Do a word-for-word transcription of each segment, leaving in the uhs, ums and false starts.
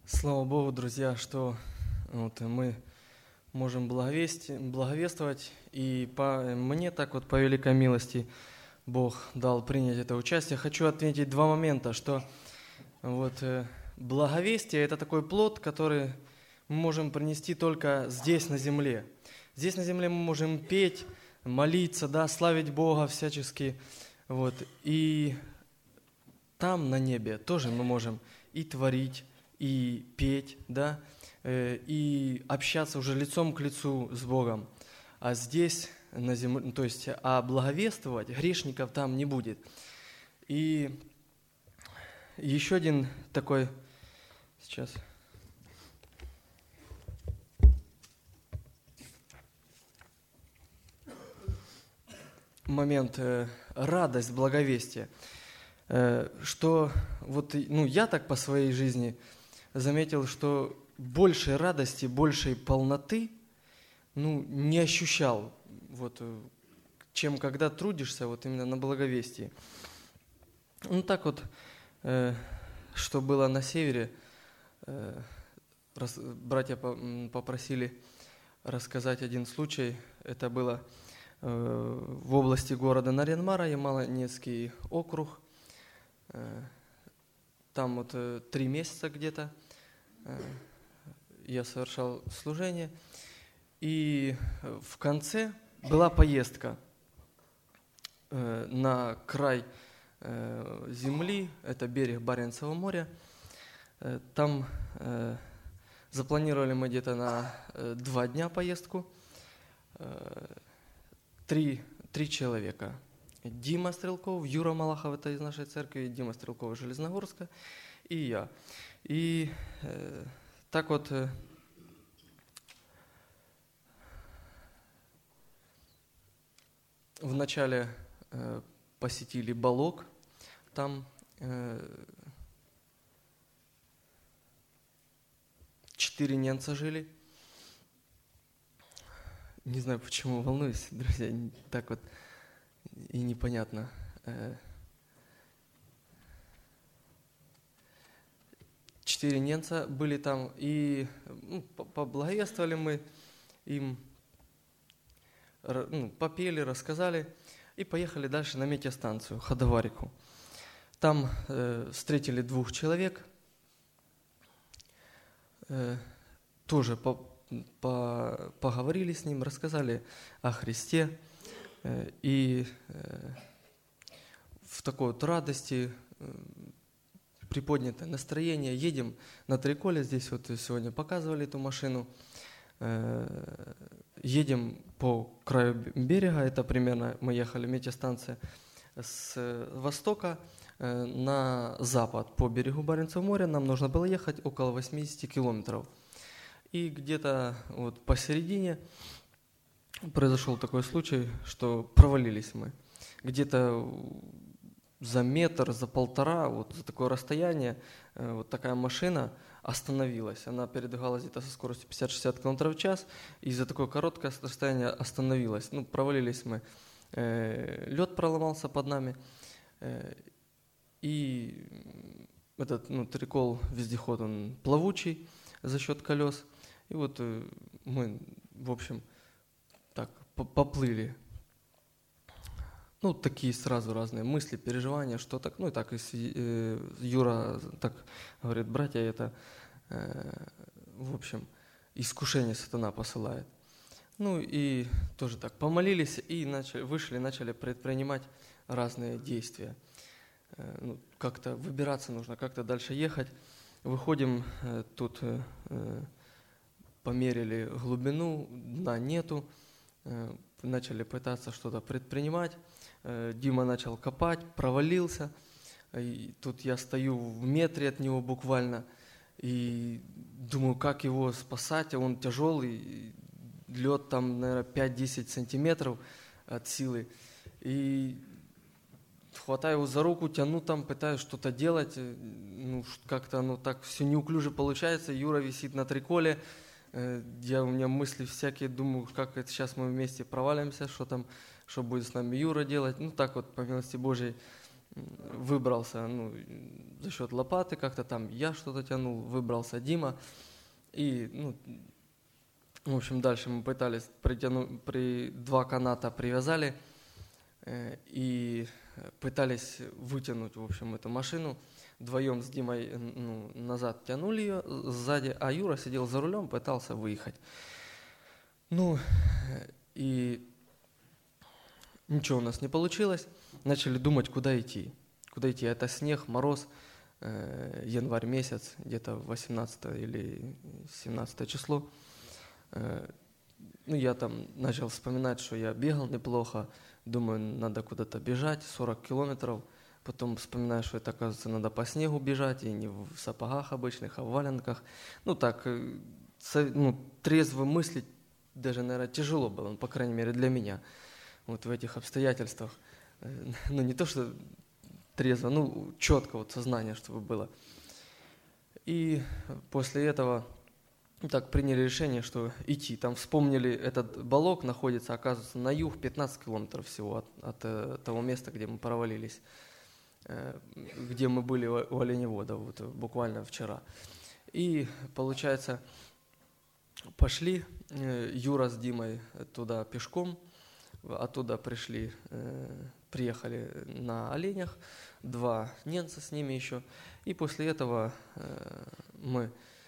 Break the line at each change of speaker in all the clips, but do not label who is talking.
Слава Богу, друзья, что вот мы можем благовести- благовествовать. И по, мне так вот по великой милости Бог дал принять это участие. Хочу отметить два момента, что вот э, благовестие – это такой плод, который мы можем принести только здесь, на земле. Здесь на земле мы можем петь, молиться, да, славить Бога всячески. Вот. И там, на небе, тоже мы можем и творить, и петь, да, э, и общаться уже лицом к лицу с Богом. А здесь, на земле, то есть, а благовествовать грешников там не будет. И еще один такой, сейчас, момент, э, радость благовестия, э, что вот, ну, я так по своей жизни заметил, что большей радости, большей полноты, ну, не ощущал, вот, чем когда трудишься вот именно на благовестии. Ну, так вот, э, что было на севере, э, рас, братья по, попросили рассказать один случай. Это было э, в области города Нарьян-Мара, Ямало-Ненецкий округ. Э, там вот э, три месяца где-то э, я совершал служение. И в конце была поездка э, на край э, земли, это берег Баренцева моря. Э, там э, запланировали мы где-то на э, два дня поездку. Э, три, три человека. Дима Стрелков, Юра Малахов, это из нашей церкви, Дима Стрелков из Железногорска, и я. И э, так вот... Э, Вначале э, посетили Балок, там э, четыре немца жили. Не знаю, почему волнуюсь, друзья, так вот и непонятно. Э, четыре немца были там, и ну, поблаговествовали мы им, ну, попели, рассказали, и поехали дальше на метеостанцию, Ходоварику. Там э, встретили двух человек, э, тоже по, по, поговорили с ним, рассказали о Христе, э, и э, в такой вот радости, э, приподнятое настроение, едем на Триколе, здесь вот сегодня показывали эту машину, э, едем по краю берега, это примерно, мы ехали, метеостанция, с востока э, на запад по берегу Баренцева моря, нам нужно было ехать около восемьдесят километров. И где-то вот посередине произошел такой случай, что провалились мы. Где-то за метр, за полтора, вот за такое расстояние, э, вот такая машина остановилась. Она передвигалась где-то со скоростью пятьдесят-шестьдесят километров в час, и за такое короткое расстояние остановилась. Ну, провалились мы. Э, лед проломался под нами, э, и этот, ну, Трикол вездеход, он плавучий за счет колес. И вот э, мы, в общем, так поплыли. Ну, такие сразу разные мысли, переживания, что так, ну и так, и э, Юра так говорит, братья, это, э, в общем, искушение сатана посылает. Ну и тоже так помолились и начали, вышли, начали предпринимать разные действия. Э, ну, как-то выбираться нужно, как-то дальше ехать. Выходим, э, тут э, померили глубину, дна нету, э, начали пытаться что-то предпринимать. Дима начал копать, провалился. И тут я стою в метре от него буквально и думаю, как его спасать, а он тяжелый, лед там, наверное, пять-десять сантиметров от силы. И хватаю его за руку, тяну там, пытаюсь что-то делать, ну, как-то оно так все неуклюже получается. Юра висит на Триколе, я, у меня мысли всякие, думаю, как это сейчас мы вместе провалимся, что там, что будет с нами Юра делать. Ну так вот, по милости Божьей, выбрался, ну, за счет лопаты как-то там, я что-то тянул, выбрался Дима. И, ну, в общем, дальше мы пытались притянуть, при два каната привязали э, и пытались вытянуть, в общем, эту машину. Вдвоем с Димой ну, назад тянули ее сзади, а Юра сидел за рулем, пытался выехать. Ну, и ничего у нас не получилось. Начали думать, куда идти. Куда идти? Это снег, мороз, э, январь месяц, где-то восемнадцатое или семнадцатое число. Э, ну, я там начал вспоминать, что я бегал неплохо. Думаю, надо куда-то бежать, сорок километров. Потом вспоминаю, что это, оказывается, надо по снегу бежать, и не в сапогах обычных, а в валенках. Ну, так, э, со, ну, трезво мыслить даже, наверное, тяжело было, ну, по крайней мере, для меня. Вот в этих обстоятельствах. Э, ну, не то, что трезво, ну, четко вот сознание, чтобы было. И после этого так приняли решение, что идти. Там вспомнили, этот балок находится, оказывается, на юг пятнадцать километров всего от, от э, того места, где мы провалились, э, где мы были у оленевода вот, буквально вчера. И, получается, пошли э, Юра с Димой туда пешком, оттуда пришли, э, приехали на оленях, два немца с ними еще. И после этого э, мы...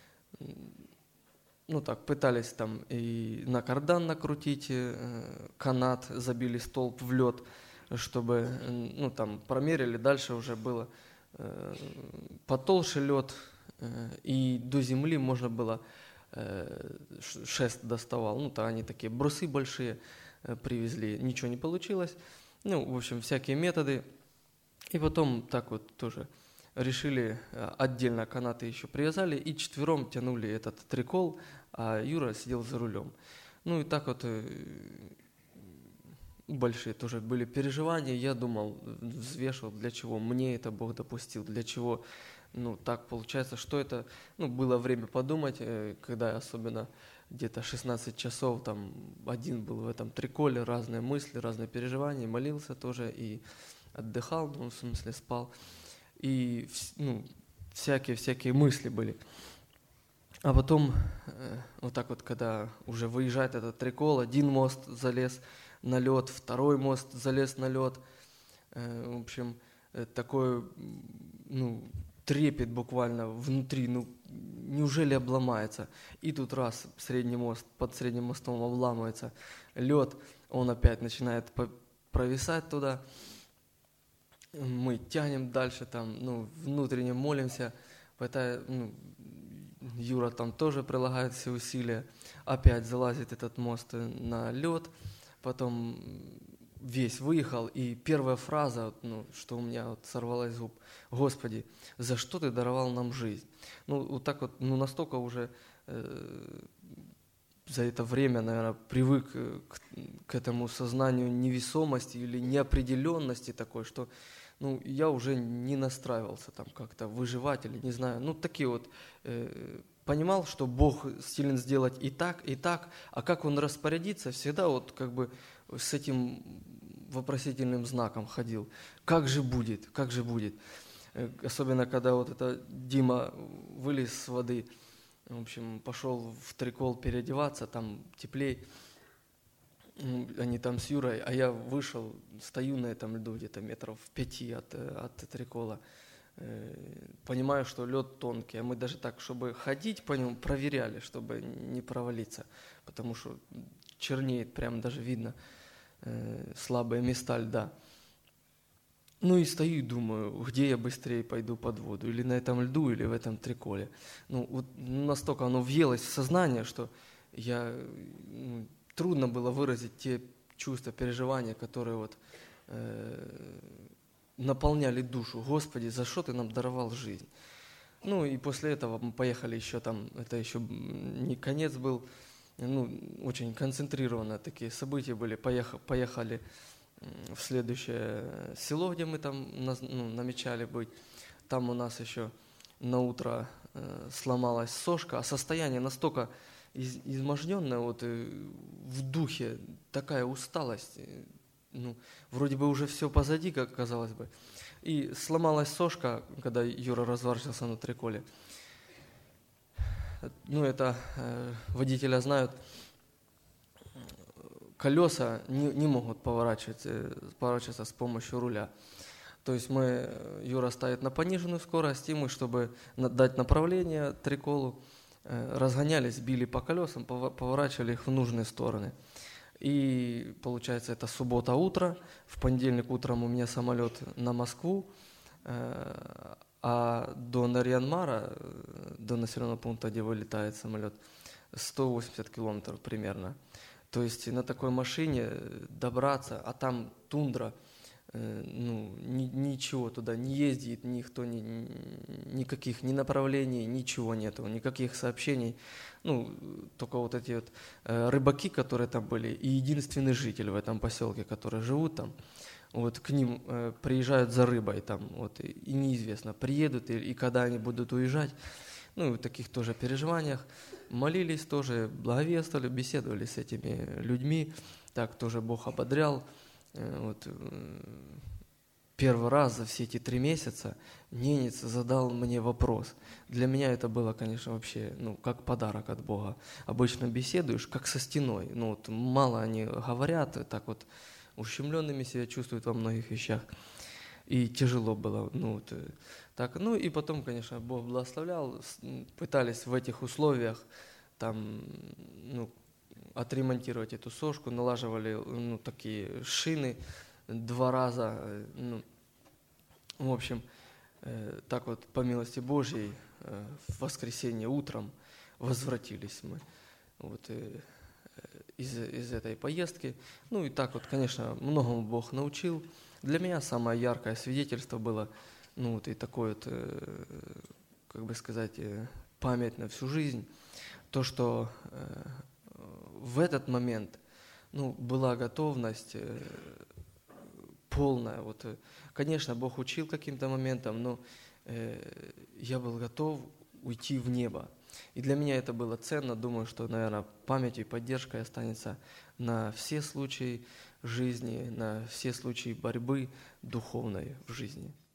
Ну так, пытались там и на кардан накрутить э, канат, забили столб в лед, чтобы, ну там, промерили, дальше уже было э, потолще лед, э, и до земли можно было, э, шест доставал, ну то они такие брусы большие э, привезли, ничего не получилось, ну, в общем, всякие методы, и потом так вот тоже решили, отдельно канаты еще привязали и четвером тянули этот трикол, а Юра сидел за рулем. Ну и так вот большие тоже были переживания. Я думал, взвешивал, для чего мне это Бог допустил, для чего, ну так получается, что это, ну было время подумать, когда я особенно где-то шестнадцать часов там один был в этом триколе, разные мысли, разные переживания, молился тоже и отдыхал, ну в смысле спал. И ну, всякие-всякие мысли были. А потом, э, вот так вот, когда уже выезжает этот трикол, один мост залез на лед, второй мост залез на лед. Э, в общем, э, такой, ну, трепет буквально внутри, ну, неужели обломается? И тут раз средний мост, под средним мостом обламывается лед, он опять начинает провисать туда. Мы тянем дальше, там, ну, внутренне молимся, пытая, ну, Юра там тоже прилагает все усилия, опять залазит этот мост на лед, потом весь выехал, и первая фраза, ну, что у меня вот сорвалась с губ: «Господи, за что ты даровал нам жизнь?» Ну, вот так вот, ну, настолько уже э, за это время, наверное, привык к, к этому сознанию невесомости или неопределенности такой, что ну, я уже не настраивался там как-то выживать или не знаю. Ну, такие вот, э, понимал, что Бог силен сделать и так, и так, а как Он распорядится, всегда вот как бы с этим вопросительным знаком ходил. Как же будет, как же будет? Э, особенно, когда вот это Дима вылез с воды, в общем, пошел в трикол переодеваться, там теплей. Они там с Юрой, а я вышел, стою на этом льду где-то метров в пяти от, от трикола. Понимаю, что лед тонкий, а мы даже так, чтобы ходить по нему, проверяли, чтобы не провалиться, потому что чернеет, прям даже видно слабые места льда. Ну и стою и думаю, где я быстрее пойду под воду, или на этом льду, или в этом триколе. Ну вот настолько оно въелось в сознание, что я... Ну, трудно было выразить те чувства, переживания, которые вот, э, наполняли душу. Господи, за что Ты нам даровал жизнь? Ну и после этого мы поехали еще там, это еще не конец был, ну, очень концентрированно такие события были. Поехали, поехали в следующее село, где мы там ну, намечали быть. Там у нас еще на утро э, сломалась сошка, а состояние настолько... изможденная вот в духе, такая усталость, ну, вроде бы уже все позади, как казалось бы. И сломалась сошка, когда Юра разворачивался на триколе. Ну, это э, водителя знают. Колеса не, не могут поворачиваться, поворачиваться с помощью руля. То есть мы, Юра ставит на пониженную скорость, и мы, чтобы дать направление триколу, э, разгонялись, били по колесам, поворачивали их в нужные стороны. И получается, это суббота утро, в понедельник утром у меня самолет на Москву, э, а до Нарьян-Мара, до населенного пункта, где вылетает самолет, сто восемьдесят километров примерно. То есть на такой машине добраться, а там тундра, э, ну, ни, ничего туда не ездит, никто, ни, никаких ни направлений, ничего нету, никаких сообщений. Ну, только вот эти вот э, рыбаки, которые там были, и единственный житель в этом поселке, которые живут там, вот к ним э, приезжают за рыбой там, вот, и, и неизвестно, приедут и, и когда они будут уезжать. Ну, в таких тоже переживаниях. Молились тоже, благовествовали, беседовали с этими людьми. Так тоже Бог ободрял. Вот. Первый раз за все эти три месяца ненец задал мне вопрос. Для меня это было, конечно, вообще, ну, как подарок от Бога. Обычно беседуешь, как со стеной. Ну, вот мало они говорят, так вот ущемленными себя чувствуют во многих вещах. И тяжело было, ну, вот, так, ну, и потом, конечно, Бог благословлял, пытались в этих условиях, там, ну, отремонтировать эту сошку, налаживали, ну, такие шины два раза, ну, в общем, э, так вот, по милости Божьей, э, в воскресенье утром возвратились мы, вот, э, из, из этой поездки, ну, и так вот, конечно, многому Бог научил. Для меня самое яркое свидетельство было, ну, вот и такое вот, э, как бы сказать, э, память на всю жизнь, то, что э, в этот момент, ну, была готовность э, полная. Вот, э, конечно, Бог учил каким-то моментам, но э, я был готов уйти в небо. И для меня это было ценно. Думаю, что, наверное, памятью и поддержкой останется на все случаи жизни, на все случаи борьбы духовной в жизни.